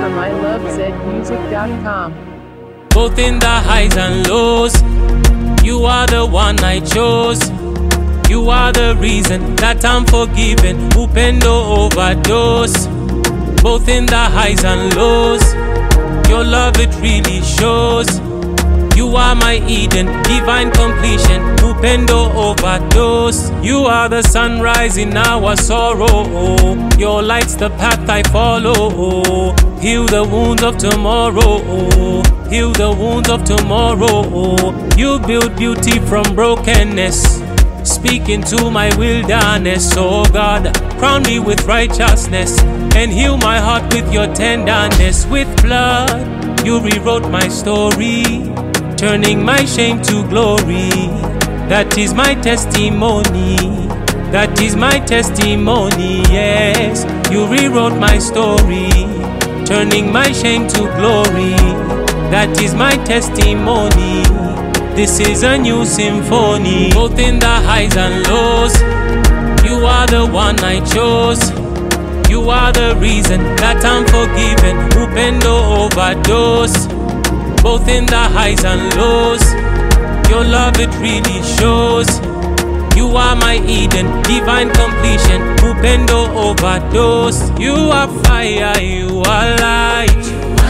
from ilovezmusic.com. Both in the highs and lows, you are the one I chose. You are the reason that I'm forgiven. Upendo overdose. Both in the highs and lows, your love it really shows. You are my Eden, divine completion. Upendo overdose. You are the sunrise in our sorrow. Your light's the path I follow. Heal the wounds of tomorrow. Heal the wounds of tomorrow. You build beauty from brokenness. Speak into my wilderness, oh God. Crown me with righteousness and heal my heart with your tenderness. With blood, you rewrote my story, turning my shame to glory. That is my testimony. That is my testimony, yes. You rewrote my story, turning my shame to glory. That is my testimony. This is a new symphony. Both in the highs and lows, you are the one I chose. You are the reason that I'm forgiven. Upendo overdose. Both in the highs and lows, your love it really shows. You are my Eden, divine completion. Upendo overdose. You are fire, you are light.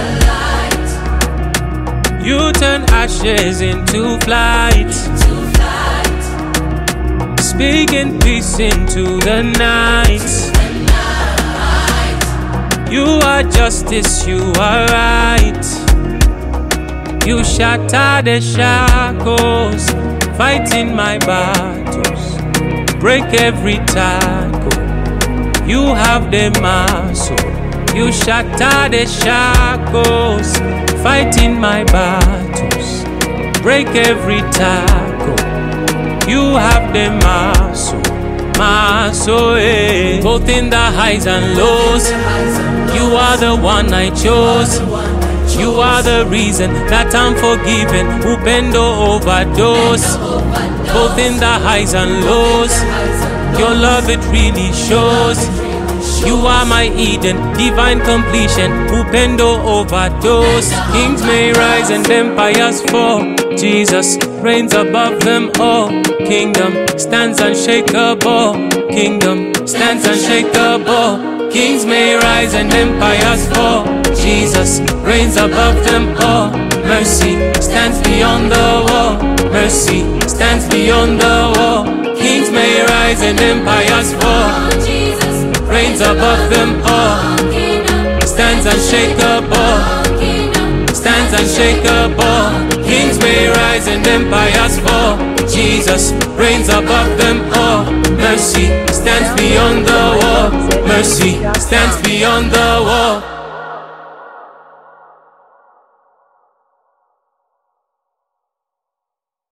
You turn ashes into flight. Speaking peace into the night. You are justice, you are right. You shatter the shackles, fighting my battles, break every tackle. You have the muscle. You shatter the shackles, fighting my battles, break every tackle. You have the muscle, eh. Both in the highs and lows, you are the one I chose. You are the reason that I'm forgiven. Upendo overdose. Both in the highs and lows, your love it really shows. You are my Eden, divine completion. Upendo overdose. Kings may rise and empires fall. Jesus reigns above them all. Kingdom stands unshakable. Kingdom stands unshakable. Kings may rise and empires fall. Jesus reigns above them all. Mercy stands beyond the wall. Mercy stands beyond the wall. Kings may rise and empires fall. Reigns above them all. Stands unshakable. Stands unshakable. Kings may rise and empires fall. Jesus reigns above them all. Mercy stands beyond the wall. Mercy stands beyond the wall.